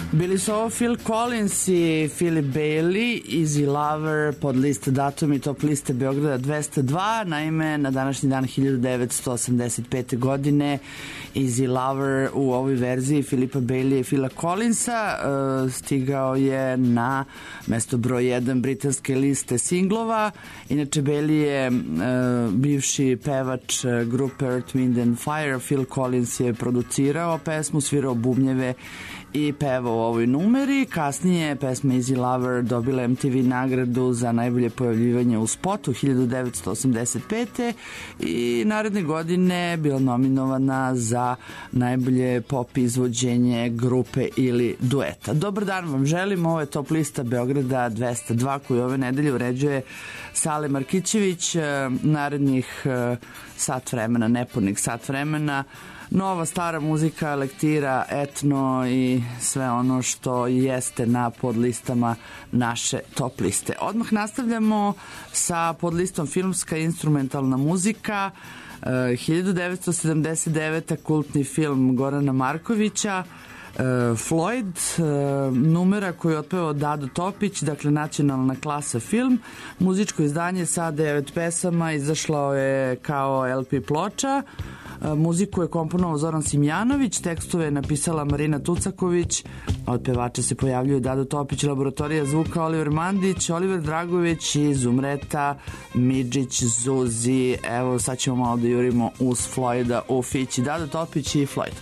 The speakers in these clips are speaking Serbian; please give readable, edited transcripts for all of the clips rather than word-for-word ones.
Bili su ovo Phil Collins i Philip Bailey, Easy Lover, pod liste Datum i top liste Beograda 202. Naime, na današnji dan 1985. godine Easy Lover u ovoj verziji Philipa Bailey i Phila Collinsa stigao je na mesto broj 1 britanske liste singlova. Inače, Bailey je bivši pevač grupe Earth, Wind and Fire. Phil Collins je producirao pesmu, svirao bubnjeve i pevao u ovoj numeri. Kasnije je pesma Easy Lover dobila MTV nagradu za najbolje pojavljivanje u spotu 1985. i naredne godine bila nominovana za najbolje pop izvođenje grupe ili dueta. Dobar dan vam želim, ovo je top lista Beograda 202 koju ove nedelje uređuje Sale Markićević. Narednih sat vremena, nepunih sat vremena, nova, stara muzika, lektira, etno i sve ono što jeste na podlistama naše top liste. Odmah nastavljamo sa podlistom filmska instrumentalna muzika. 1979. kultni film Gorana Markovića, Floyd, numera koju je otpevao Dado Topić, dakle nacionalna klasa film. Muzičko izdanje sa 9 pesama izašlo je kao LP ploča. Muziku je komponovao Zoran Simjanović, tekstove je napisala Marina Tucaković, od pevača se pojavljuju Dado Topić, Laboratorija zvuka Oliver Mandić, Oliver Dragović i Zumreta Midžić Zuzi. Evo, sad ćemo malo da jurimo uz Floyda u fići. Dado Topić i Floyd.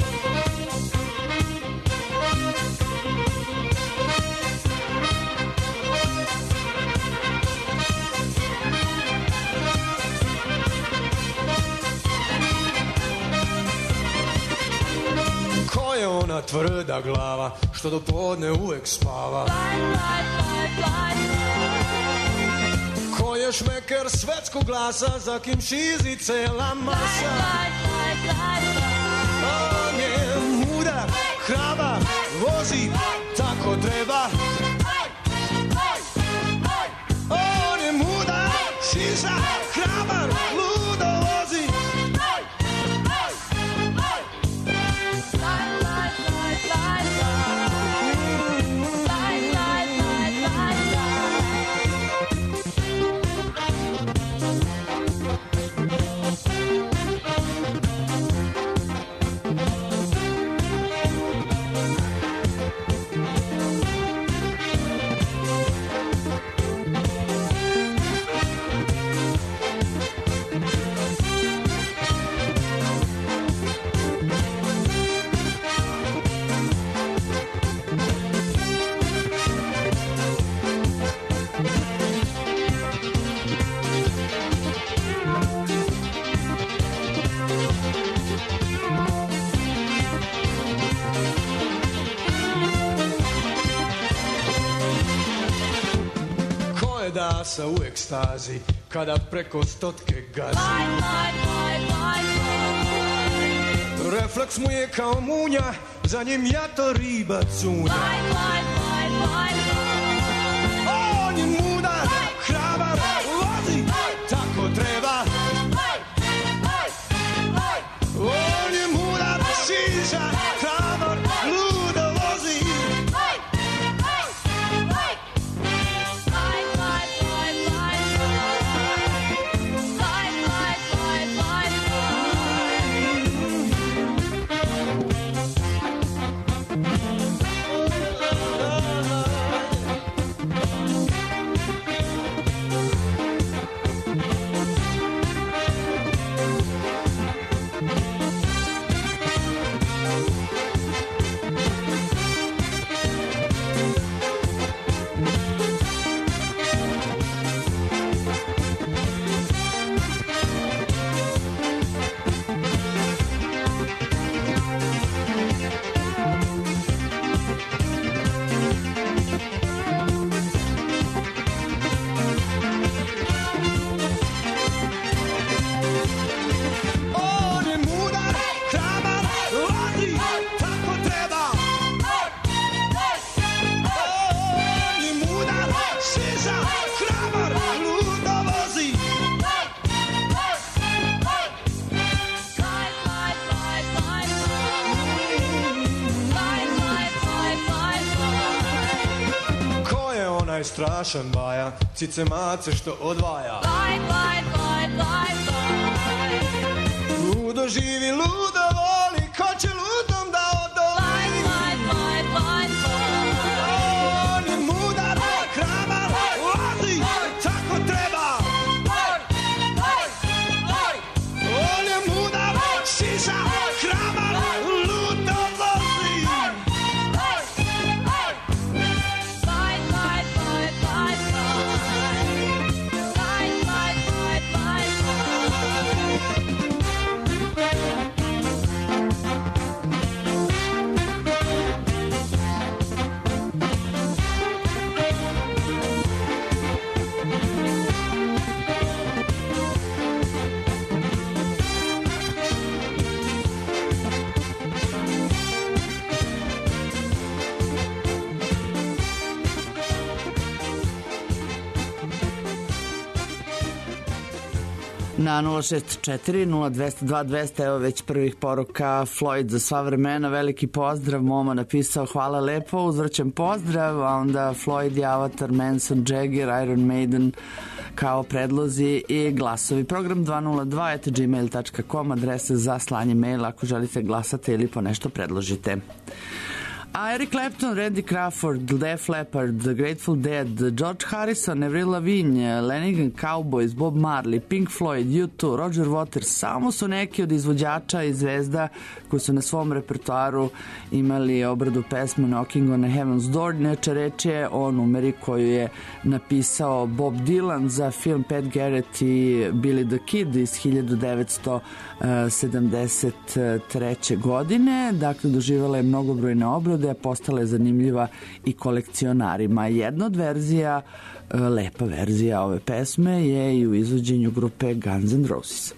Ona tvrda glava što do podne uvek spava. Ko je šmeker svetskog glasa za kim šizi cela masa. On je mudar, hrabar, vozi tako treba. On je mudar, šiza, hrabar, ludo vozi. Dasa u ekstazi kada preko stotke gazi. Refleks mu je kao munja, za njim jato riba cunja. On je mudar, hrabar, vozi tako treba. On je mudar, šiža, hrabar, ludo vozi. strašan baja, cice mace što odvaja. Ludo živi, ludo voli, ko će ludom da odoli? On je mudar, hrabar, lazi, tako treba. On je mudar, šiša, hrabar, ludo vozi. Na 064 0202 200, evo već prvih poruka. Floyd za sva vremena, veliki pozdrav. Momo napisao hvala lepo, uzvraćam pozdrav, a onda Floyd je Avatar, Manson, Jagger, Iron Maiden kao predlozi i glasovi. Program 202@gmail.com, adresa za slanje maila ako želite glasate ili po nešto predložite. A Eric Clapton, Randy Crawford, Def Leppard, The Grateful Dead, George Harrison, Avril Lavigne, Lanigan Cowboys, Bob Marley, Pink Floyd, U2, Roger Waters samo su neki od izvođača i zvezda koji su na svom repertoaru imali obradu pesmu Knocking on a Heaven's Door. Inače, reč je o numeri koju je napisao Bob Dylan za film Pat Garrett i Billy the Kid iz 1973. godine. Dakle, doživala je mnogobrojne obrade, a postala je zanimljiva i kolekcionarima. Jedna od verzija, lepa verzija ove pesme je i u izvođenju grupe Guns N' Roses.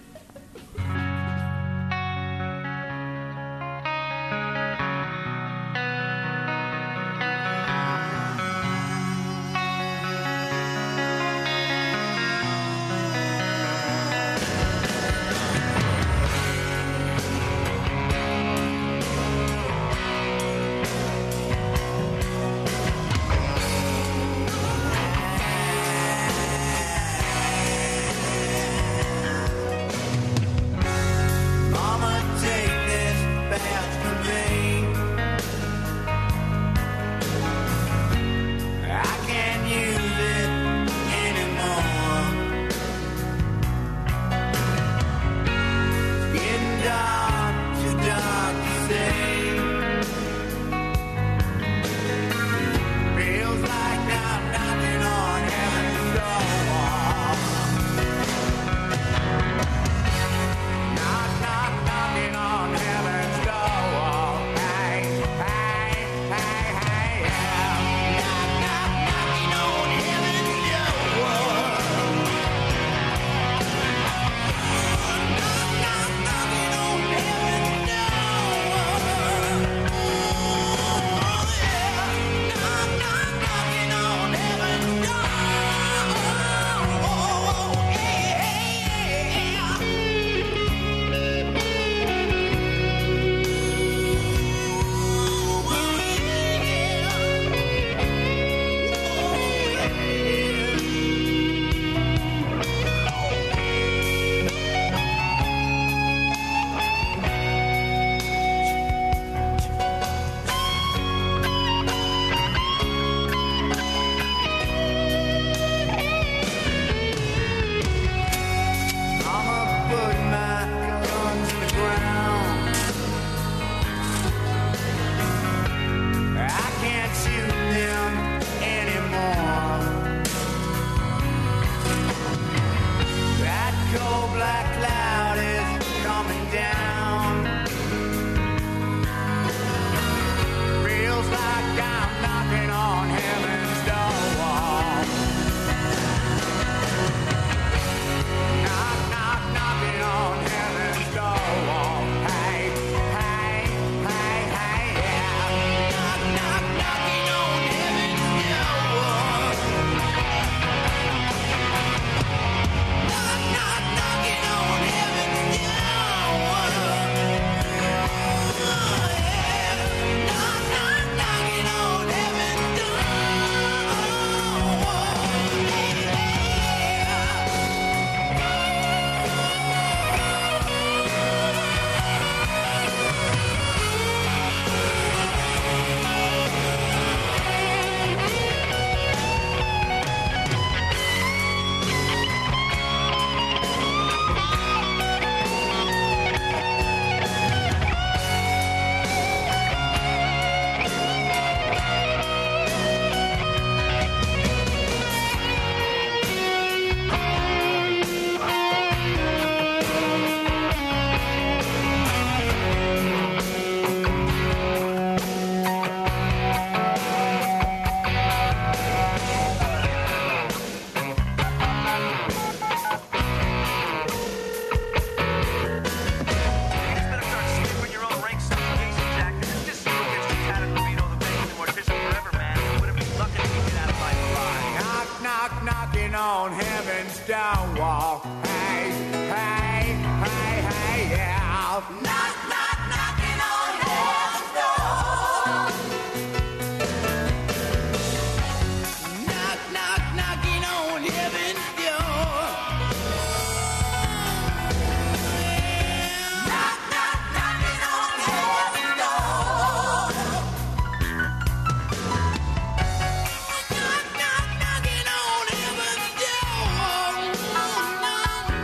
heaven's door. Hey, hey, hey, hey, yeah. Knock, knock, knocking on heaven's door. Knock, knock, knocking on heaven's door. Knock, knock, knocking on heaven's door. Knock, knock, knocking on heaven's door. Knock, knock,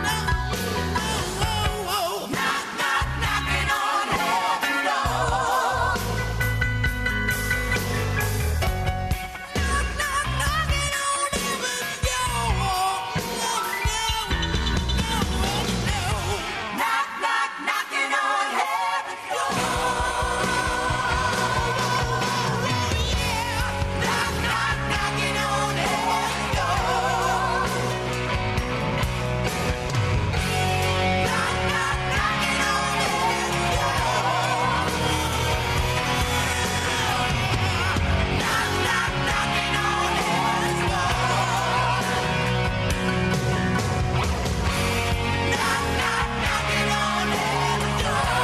knocking on heaven's door. Knock, knock, knocking on heaven's door. Knock, knock, knocking on heaven's door. Knock, knock, knocking on heaven's door. Knock, knock, knocking on heaven's door. Knock, knock, knocking on heaven's door. Knock, knock, knocking on heaven's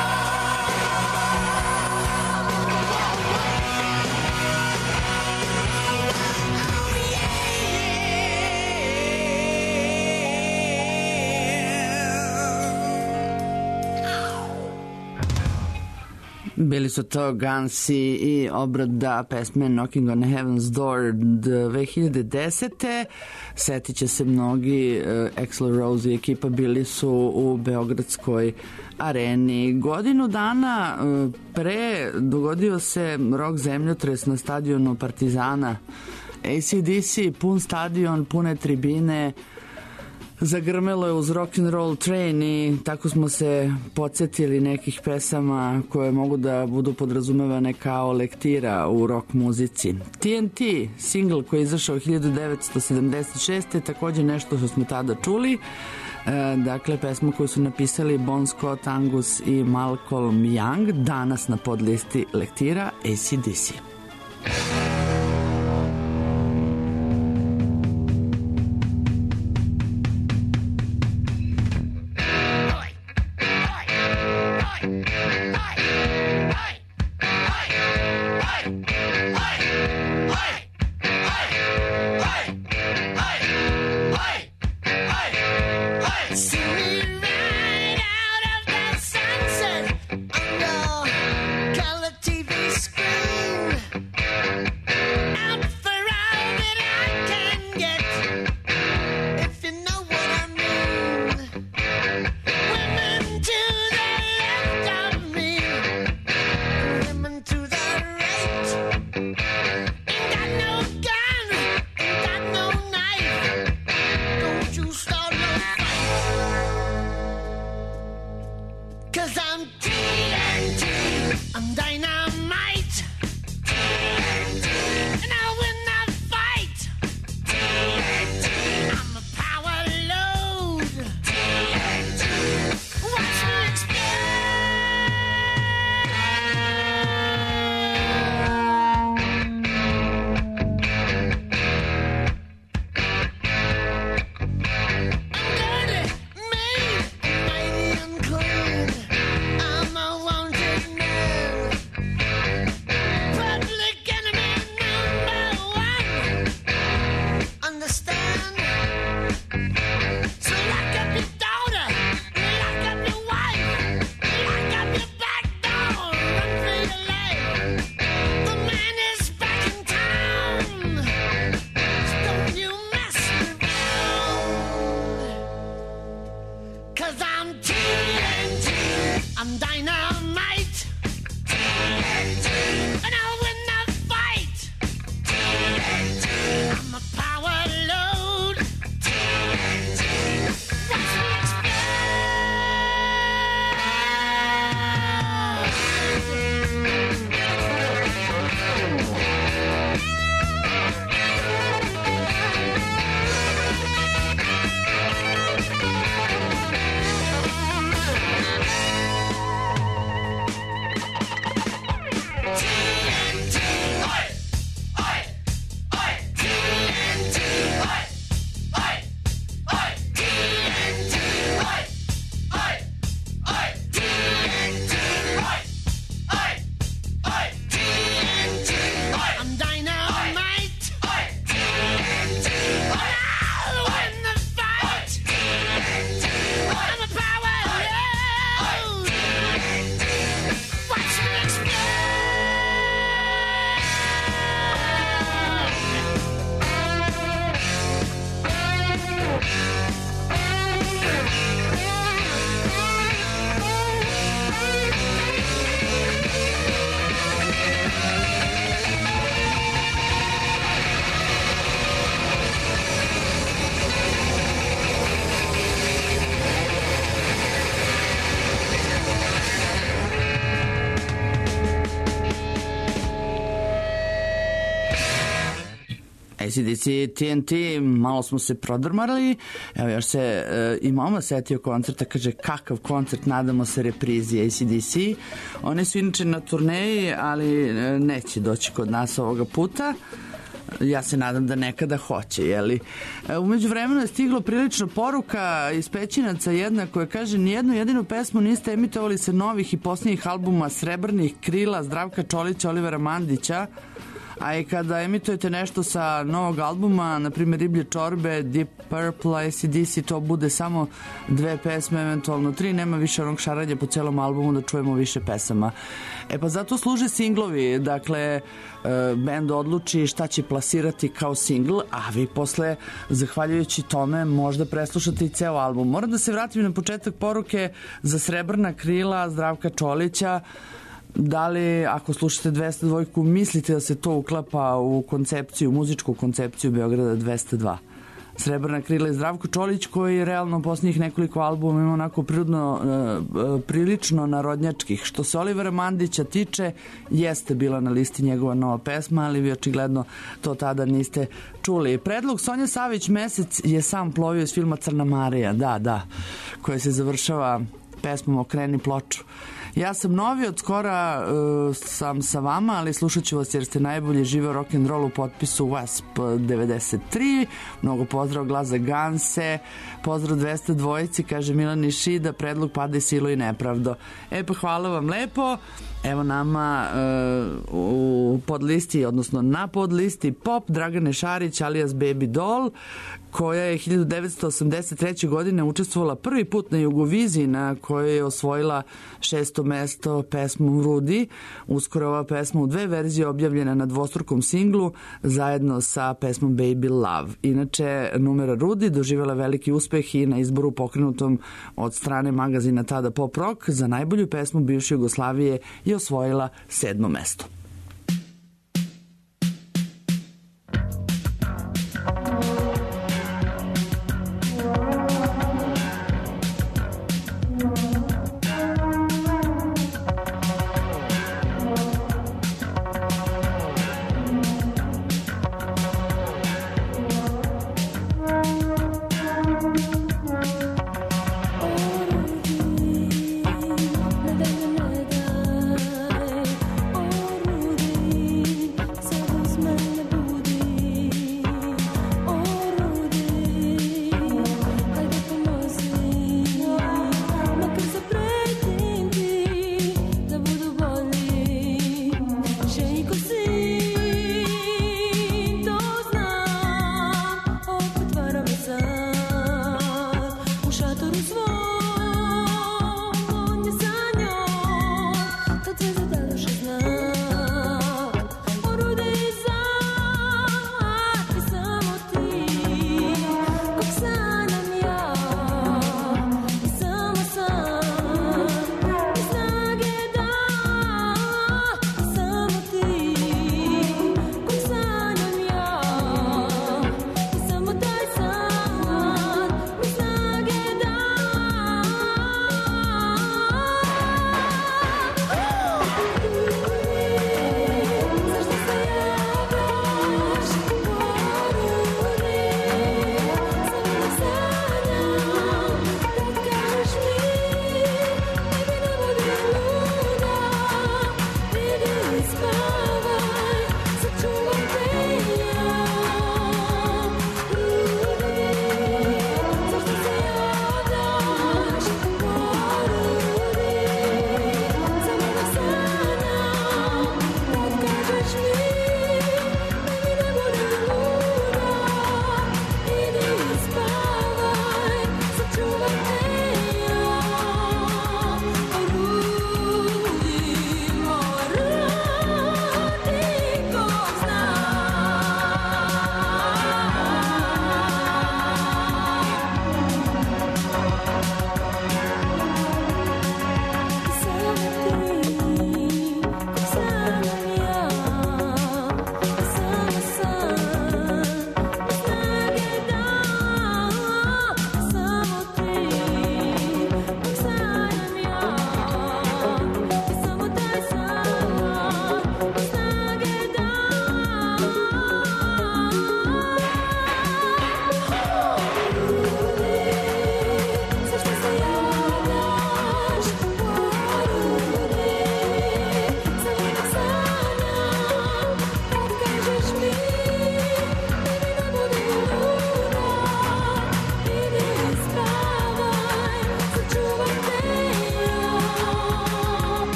Bili su to Gansi i obrada pesme Knocking on Heaven's Door 2010. Setit će se mnogi, Axl Rose i ekipa bili su u Beogradskoj areni. Godinu dana pre dogodio se rock zemljotres na stadionu Partizana. AC/DC, pun stadion, pune tribine, zagrmelo je uz Rock and Roll Train i tako smo se podsjetili nekih pesama koje mogu da budu podrazumevane kao lektira u rock muzici. TNT, single koji je izašao 1976. je također nešto što smo tada čuli. Dakle, pesmu koju su napisali Bon Scott, Angus i Malcolm Young, danas na podlisti lektira AC/DC. See me right out of the sunset under color TV screen. Out for all that I can get, if you know what I mean. Women to the left of me, women to the right. Ain't got no gun, ain't got no knife. Don't you start no fight. 'Cause I'm TNT, I'm dynamite. TNT, and I'll win the fight. TNT, I'm a power load. TNT, watch me explode. I'm dirty, mean, mighty and clean. I'm a wanted man. Public enemy #1. Understand? So lock up your daughter, lock up your wife, lock up your back door, run for your life. The man is back in town. So don't you mess around. 'Cause I'm TNT, I'm dynamite. TNT, and I'll win the fight. TNT, I'm a power load. TNT, watch me explode. ACDC, TNT, malo smo se prodrmarali, evo još se i mama setio koncerta, kaže kakav koncert, nadamo se reprizi ACDC. Oni su inače na turneji, ali neće doći kod nas ovoga puta. Ja se nadam da nekada hoće, jeli. Umeđu vremenu je stiglo prilično poruka iz Pećinaca jedna koja kaže nijednu jedinu pesmu niste emitovali sa novih i posljednjih albuma Srebrnih krila, Zdravka Čolića, Olivera Mandića, a i kada emitujete nešto sa novog albuma, na primjer Riblje čorbe, Deep Purple, AC/DC, to bude samo 2 pesme, eventualno 3, nema više onog šaranja po celom albumu da čujemo više pesama. Pa zato služe singlovi, dakle bend odluči šta će plasirati kao singl, a vi posle, zahvaljujući tome, možda preslušate i ceo album. Moram da se vratim na početak poruke za Srebrna krila Zdravka Čolića. Da li, ako slušate 202, mislite da se to uklapa u koncepciju, muzičku koncepciju Beograda 202? Srebrna krila i Zdravko Čolić, koji je realno posljednjih nekoliko albuma ima onako prilično narodnjačkih. Što se Olivera Mandića tiče, jeste bila na listi njegova nova pesma, ali vi očigledno to tada niste čuli. Predlog Sonja Savić Mesec je sam plovio iz filma Crna Marija, da, koja se završava pesmom Okreni ploču. Ja sam novi, od skora sam sa vama, ali slušat ću vas jer ste najbolji, živeo rock'n'roll u potpisu WASP 93. Mnogo pozdrav, glas za Ganse, pozdrav 202, kaže Milan iz Šida, predlog Pada i silo i nepravdo. Pa hvala vam lepo. Evo nama u podlisti, odnosno na podlisti Pop, Dragane Šarić alias Baby Doll, koja je 1983. godine učestvovala prvi put na Jugoviziji, na kojoj je osvojila 6. mesto pesmom Rudi. Uskoro ova pesma u 2 verzije objavljena na dvostrukom singlu zajedno sa pesmom Baby Love. Inače, numera Rudi doživjela veliki uspeh i na izboru pokrenutom od strane magazina tada Pop Rock za najbolju pesmu bivše Jugoslavije je osvojila 7. mesto. Oh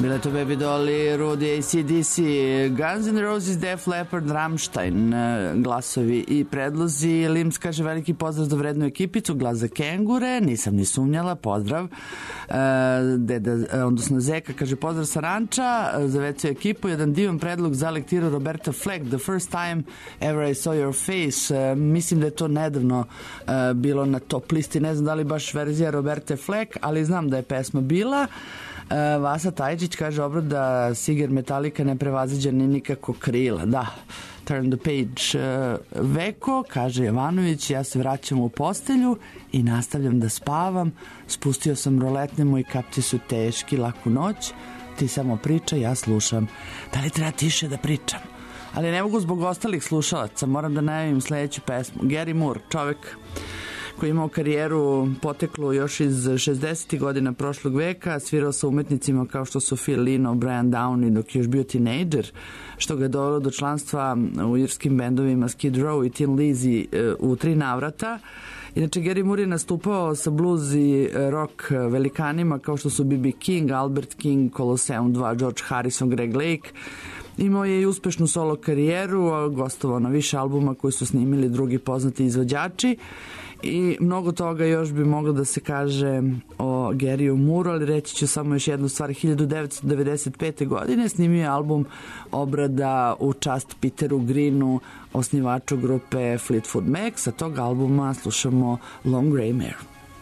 Bile to Baby Dolly, Rudy, AC/DC, Guns N' Roses, Def Leppard, Rammstein, glasovi i predlozi. Lims kaže veliki pozdrav za vrednu ekipicu, glas za kengure, nisam ni sumnjala, pozdrav. Odnosno Zeka kaže pozdrav sa ranča, za veću ekipu, jedan divan predlog za lektiru Roberta Fleck, The First Time Ever I Saw Your Face. Mislim da je to nedavno bilo na top listi, ne znam da li baš verzija Roberta Fleck, ali znam da je pesma bila. Vasa Tajčić kaže obrada Siger Metallica neprevaziđena nikako krila. Da, turn the page. Veko, kaže Jovanović, ja se vraćam u postelju i nastavljam da spavam. Spustio sam roletne, moji kapci su teški, laku noć. Ti samo priča, ja slušam. Da li treba tiše da pričam? Ali ne mogu zbog ostalih slušalaca, moram da najavim sledeću pesmu. Gary Moore, čovek koji je imao karijeru poteklu još iz 60. godina prošlog veka, svirao sa umetnicima kao što su Phil Lynott, Brian Downey dok je još bio tinejdžer, što ga je dovelo do članstva u irskim bendovima Skid Row i Tin Lizzy u 3 navrata. Inače, Gary Moore je nastupao sa blues i rock velikanima kao što su B.B. King, Albert King, Colosseum 2, George Harrison, Greg Lake. Imao je i uspešnu solo karijeru, gostovao na više albuma koji su snimili drugi poznati izvođači i mnogo toga još bi moglo da se kaže o Garyu Mooreu, ali reći ću samo još jednu stvar. 1995. godine snimio je album obrada u čast Peteru Greenu, osnivaču grupe Fleetwood Mac. Sa tog albuma slušamo Long Grey Mare.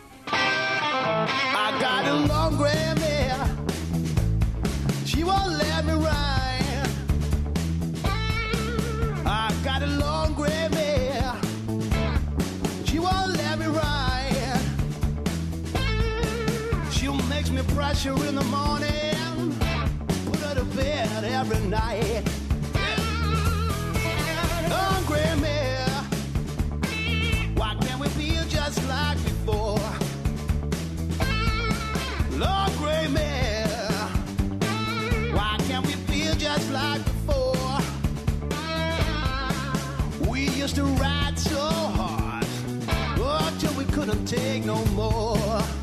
I got a long gray mare. She won't let me ride. I got a long gray mare. She won't let me ride. She makes me pressure in the morning, put her to bed every night. Long gray mare. Why can't we be just like before? Long gray mare, why can't we feel just like before? We used to ride so hard, oh, till we couldn't take no more.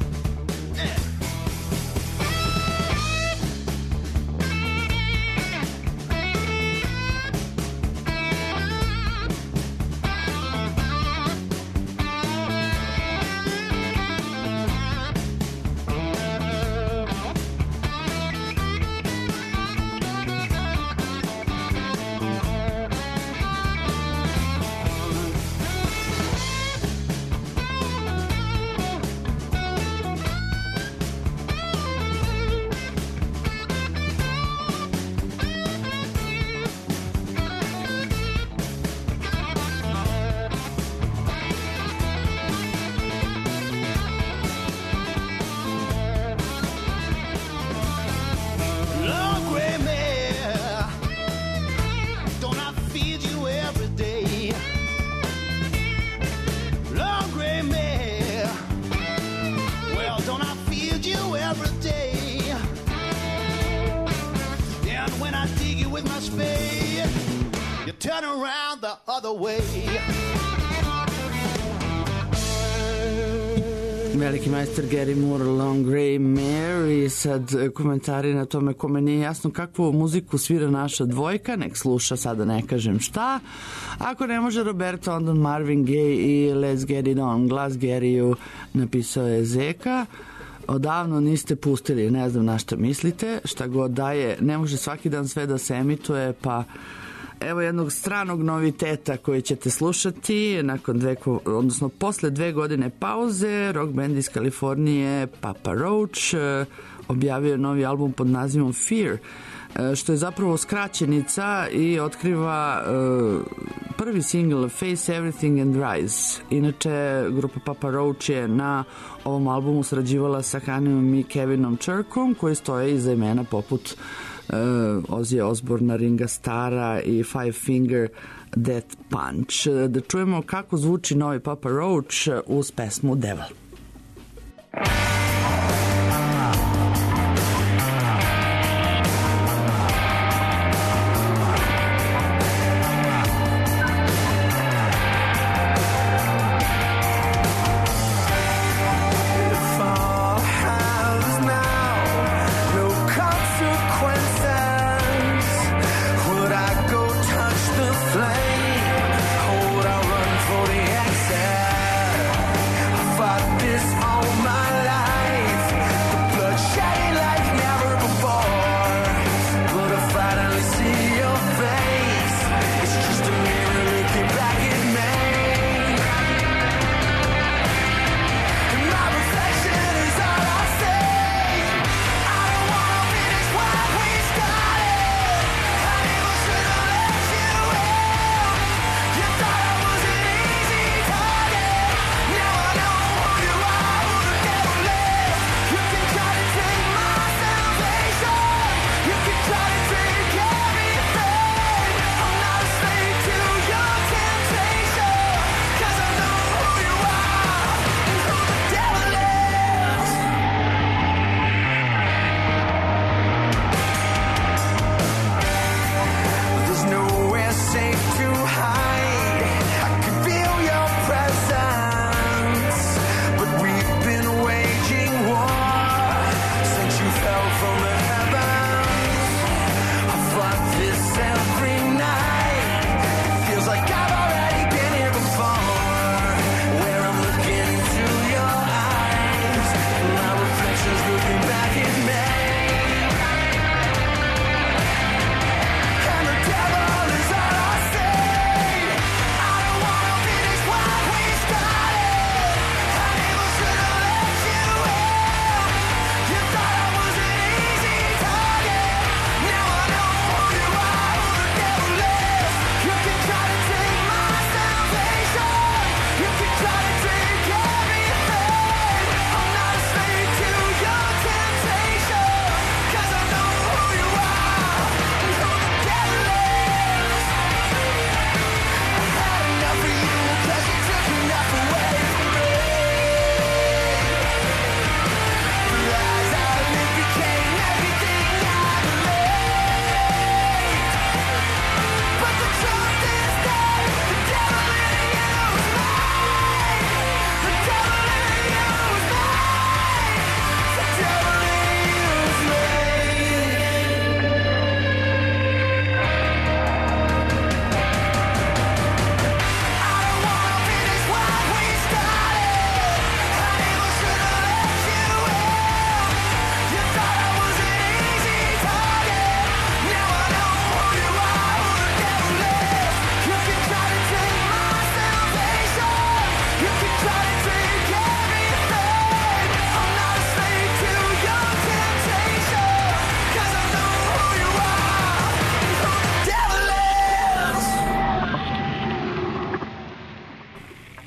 Turn around the other way. Veliki majstor Gary Moore, Long Grey Mare. I sad komentari na tome kome nije jasno kakvu muziku svira naša dvojka, nek sluša, sada ne kažem šta. Ako ne može Roberto, onda Marvin Gaye i Let's Get It On. Glas Garyu napisao je Zeka. Odavno niste pustili, ne znam na šta mislite, šta god daje, ne može svaki dan sve da se emituje, pa evo jednog stranog noviteta koji ćete slušati nakon posle 2 godine pauze. Rock band iz Kalifornije Papa Roach objavio novi album pod nazivom Fear, što je zapravo skraćenica i otkriva prvi single Face Everything and Rise. Inače, grupa Papa Roach je na ovom albumu sarađivala sa Kanijom i Kevinom Churkom, koji stoje iza imena poput Ozzy Osbourna, Ringa Starra i Five Finger Death Punch. Da čujemo kako zvuči novi Papa Roach uz pesmu Devil. If all has now no consequence.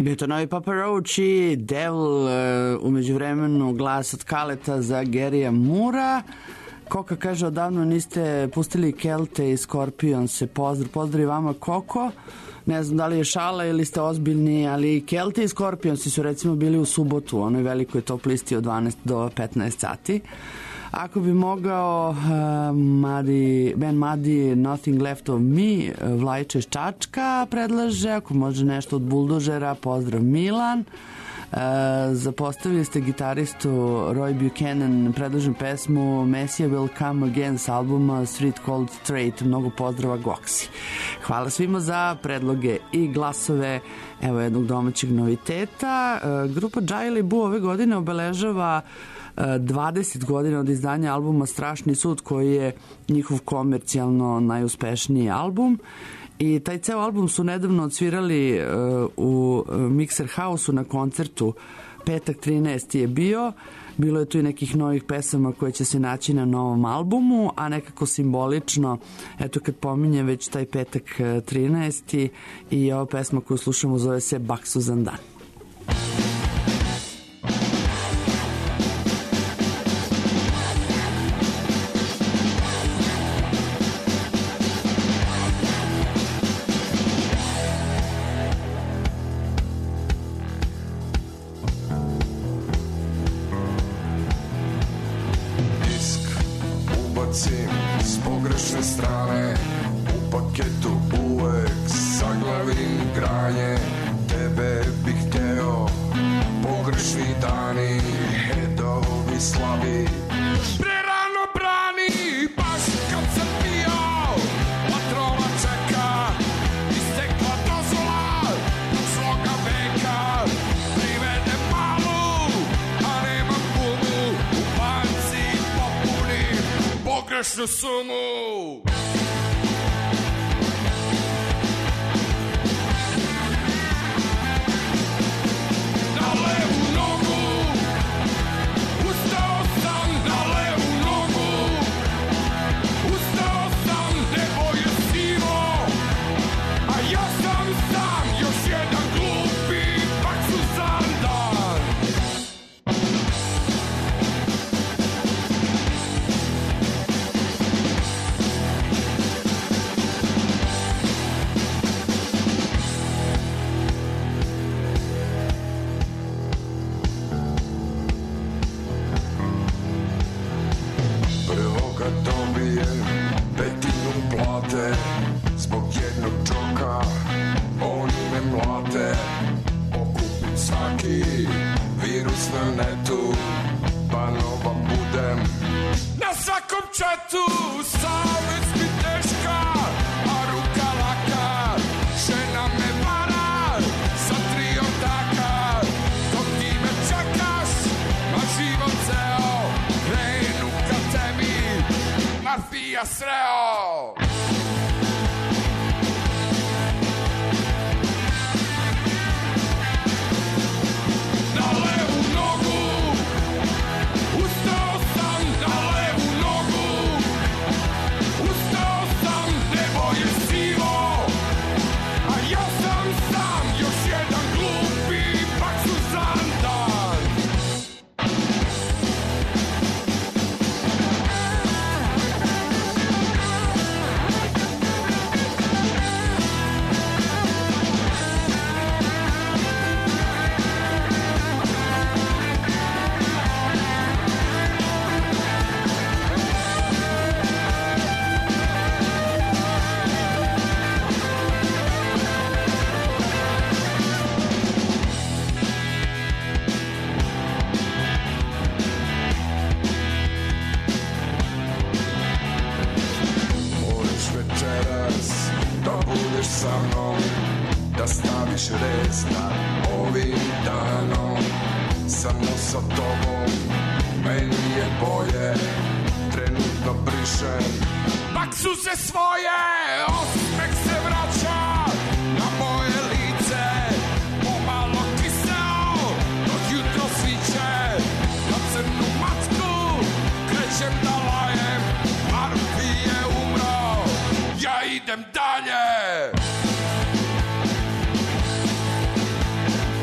Bio to novi Papa Roach i Devil, umeđu vremenu glas od Kaleta za Garyja Moorea. Koka kaže, odavno niste pustili Kelte i Scorpions. Pozdrav vama, Koko. Ne znam da li je šala ili ste ozbiljni, ali Kelte i Scorpionsi su recimo bili u subotu u onoj velikoj top listi od 12 do 15 sati. Ako bi mogao, Ben Madi, Nothing Left of Me, Vlajče iz Čačka predlaže, ako može nešto od Buldožera, pozdrav Milan. Zapostavili ste gitaristu Roy Buchanan, predlažem pesmu Messiah Will Come Again s albuma Street Cold Straight. Mnogo pozdrava, Goksi. Hvala svima za predloge i glasove. Evo jednog domaćeg noviteta. Grupa Jiley Boo ove godine obeležava 20 godina od izdanja albuma Strašni sud, koji je njihov komercijalno najuspešniji album. I taj ceo album su nedavno odsvirali u Mixer House-u na koncertu. Petak 13. je bio. Bilo je tu i nekih novih pesama koje će se naći na novom albumu, a nekako simbolično, eto kad pominjem već taj petak 13. i ova pesma koju slušamo zove se Baksuzan dan. S pogrešne strane u paketu uvek saglavim granje. Tebe bih hteo, pogrešni dani, hedovi slabi, prerano brani. Baš kad sam pio, patrova čeka, istekla dozvola prošloga veka. Privedem malu, a nemam gumu, u banci popunim pogrešnu sumu. Na levu nogu ustao sam, na levu nogu ustao sam, nebo je sivo, a ja sam sam, još jedan glupi baksuzan dan. Prvo kad dobijem petinu plate zbog jednog čoka, oni me mlate. Okupim svaki virus na netu, pa nova budem na svakom četu. Savest mi teška, a ruka laka, žena me vara sa 3 ortaka. Dok ti me čekaš, ma život ceo, krenu ka tebi, mafija sreo. Na levu nogu ustao sam, na levu nogu ustao sam, nebo je sivo, a ja sam sam, još jedan glupi baksuzan dan. Možeš večeras da budeš sa mnom, da staviš rez nad ovim danom. Samo sa tobom meni je bolje, trenutno brišem baksuze svoje. Osmeh se vraća na moje lice, pomalo kiseo, dok jutro sviće. Na crnu matku krećem da lajem, Marfi je umro, ja idem dalje.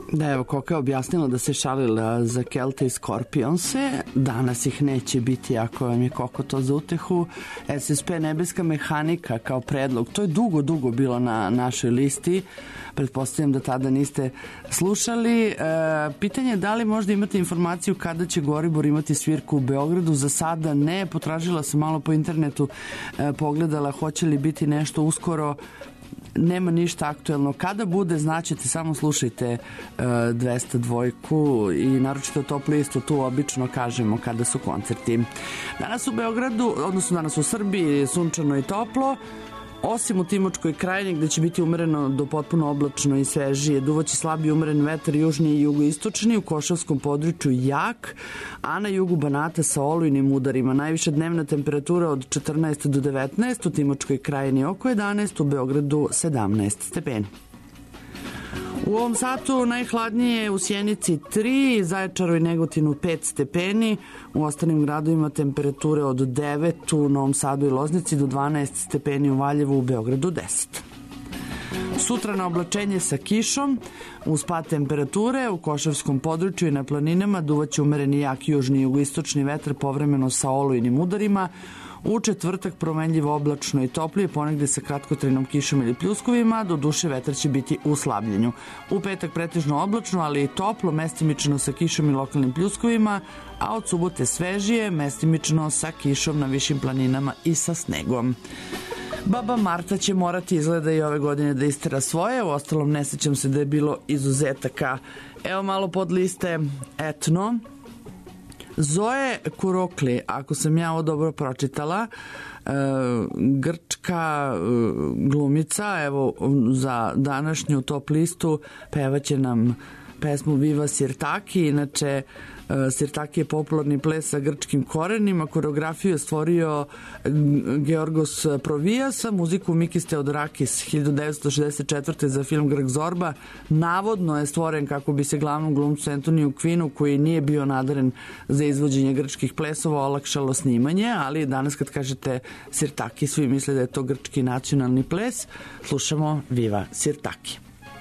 Da, evo, Koka je objasnila da se šalila za Kelte i Skorpionse. Danas ih neće biti, ako vam je Koko to za utehu. SSP Nebeska mehanika kao predlog. To je dugo bilo na našoj listi. Pretpostavljam da tada niste slušali. Pitanje je da li možda imate informaciju kada će Goribor imati svirku u Beogradu. Za sada ne. Potražila sam malo po internetu, pogledala hoće li biti nešto uskoro. Nema ništa aktuelno. Kada bude, znaćete, samo slušajte 202 i naročito Top listu, tu obično kažemo kada su koncerti. Danas u Beogradu, odnosno danas u Srbiji, sunčano i toplo, osim u Timočkoj krajini gde će biti umereno do potpuno oblačno i svežije. Duvaće slabi umeren vetar južni i jugoistočni, u Košavskom području jak, a na jugu Banata sa olujnim udarima. Najviša dnevna temperatura od 14 do 19, u Timočkoj krajini oko 11, u Beogradu 17 stepeni. U ovom satu najhladnije u Sjenici 3, Zaječaru i Negotinu 5 stepeni, u ostalim gradovima temperature od 9, u Novom Sadu i Loznici do 12 stepeni, u Valjevu, u Beogradu 10. Sutra na oblačenje sa kišom, uz pad temperature u Košavskom području i na planinama duvaće umereni jak južni i jugoistočni vetar povremeno sa olujnim udarima. U četvrtak promenljivo oblačno i toplije, ponegde sa kratkotrajnom kišom ili pljuskovima, do duše vetar će biti u slabljenju. U petak pretežno oblačno, ali i toplo, mestimično sa kišom i lokalnim pljuskovima, a od subote svežije, mestimično sa kišom na višim planinama i sa snegom. Baba Marta će morati izgleda i ove godine da istera svoje, u ostalom ne sećam se da je bilo izuzetaka. Evo malo pod liste etno. Zoe Kurokli, ako sam ja ovo dobro pročitala, grčka glumica, evo za današnju top listu pevaće nam pesmu Viva Sirtaki. Inače, Sirtaki je popularni ples sa grčkim korenima, koreografiju je stvorio Georgos Provijasa, muziku Mikis Theodorakis 1964. za film Grk Zorba. Navodno je stvoren kako bi se glavnom glumcu Antoniju Quinu, koji nije bio nadaren za izvođenje grčkih plesova, olakšalo snimanje, ali danas kad kažete Sirtaki, svi misle da je to grčki nacionalni ples. Slušamo Viva Sirtaki.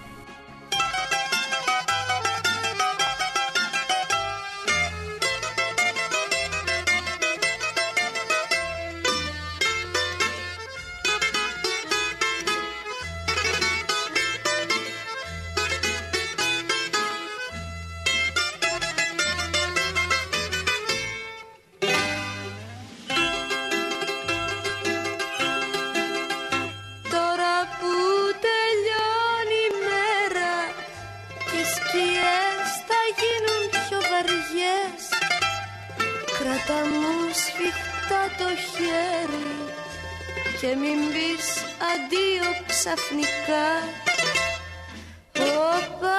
Ξαφνικά, όπα,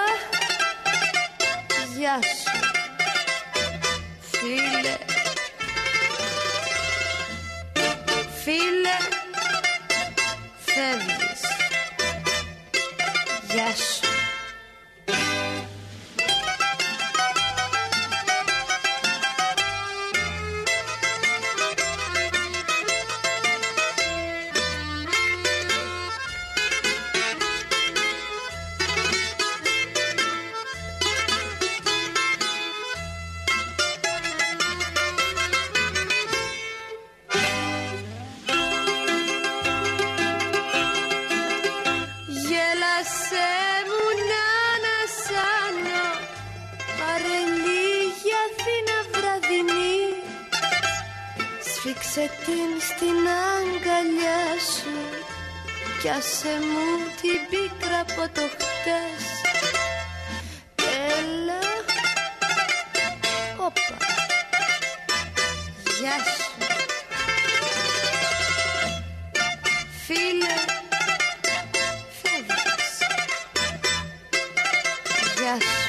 γεια σου, φίλε, φίλε, φεύγεις, γεια σου. Σφίξε την στην αγκαλιά σου κι άσε μου την πίκρα από το χτες. Έλα, όπα, γεια σου, φίλε, φεύγεις, γεια σου.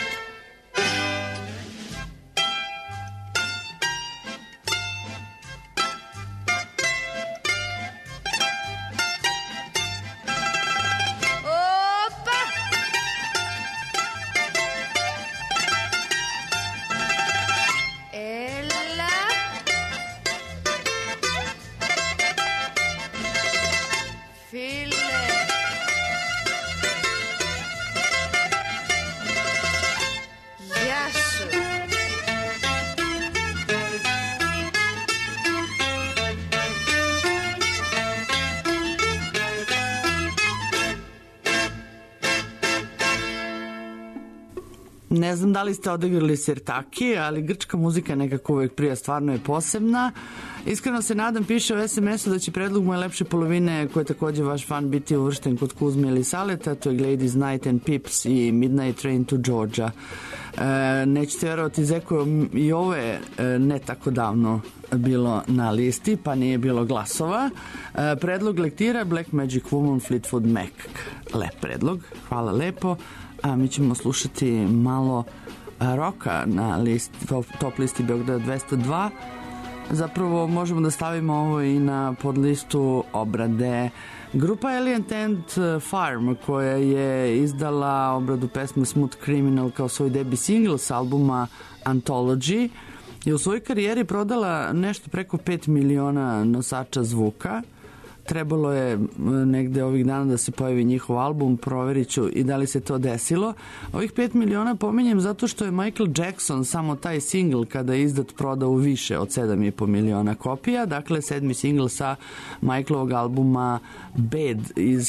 Ne znam da li ste odigrali Sirtaki, ali grčka muzika nekako uvek prija, stvarno je posebna. Iskreno se nadam, piše u SMS-u, da će predlog moje lepše polovine, koji je takođe vaš fan, biti uvršten kod Kuzme ili Saleta, to je Gladys Knight and Pips i Midnight Train to Georgia. Nećete verovati, Zeko, i ovo je ne tako davno bilo na listi, pa nije bilo glasova. Predlog lektira Black Magic Woman, Fleetwood Mac. Lep predlog, hvala lepo. A mi ćemo slušati malo roka na top listi Beograda 202. Zapravo možemo da stavimo ovo i na podlistu obrade. Grupa Alien Tent Farm, koja je izdala obradu pesme Smooth Criminal kao svoj debut single s albuma Anthology, je u svojoj karijeri prodala nešto preko 5 miliona nosača zvuka. Trebalo je negde ovih dana da se pojavi njihov album, proverit ću i da li se to desilo. Ovih 5 miliona pominjem zato što je Michael Jackson samo taj single kada je izdat prodao više od 7,5 miliona kopija, dakle 7. single sa Michaelovog albuma Bad iz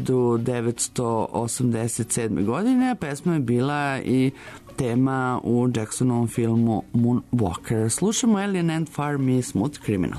1987. godine, a pesma je bila i tema u Jacksonovom filmu Moonwalker. Slušamo Alien Ant Farm i Smooth Criminal.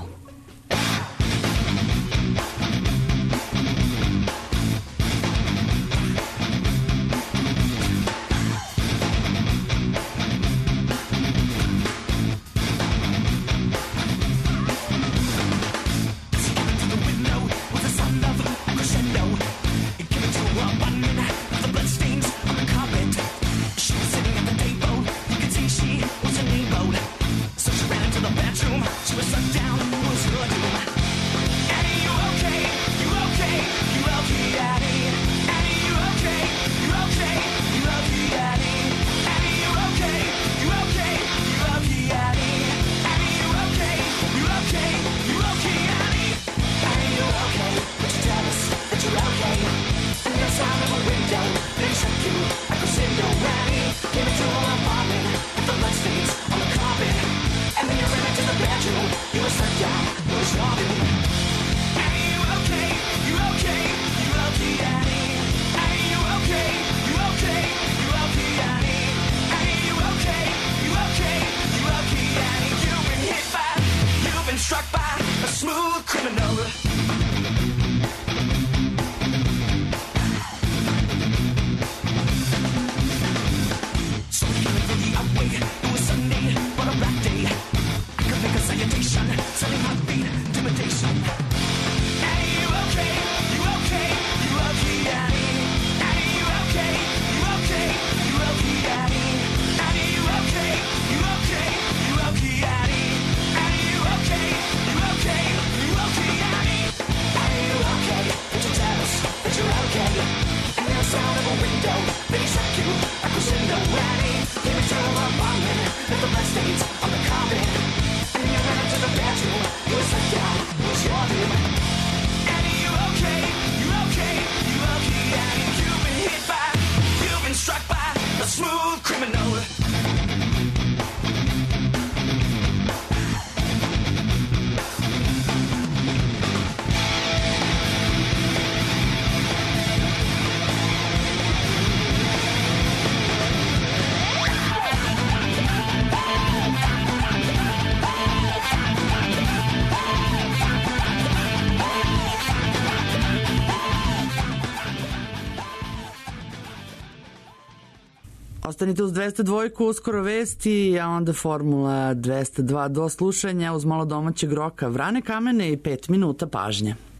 Ostanite uz 202, uskoro vesti, a onda Formula 202 do slušanja uz malo domaćeg roka, Vrane kamene i 5 minuta pažnje.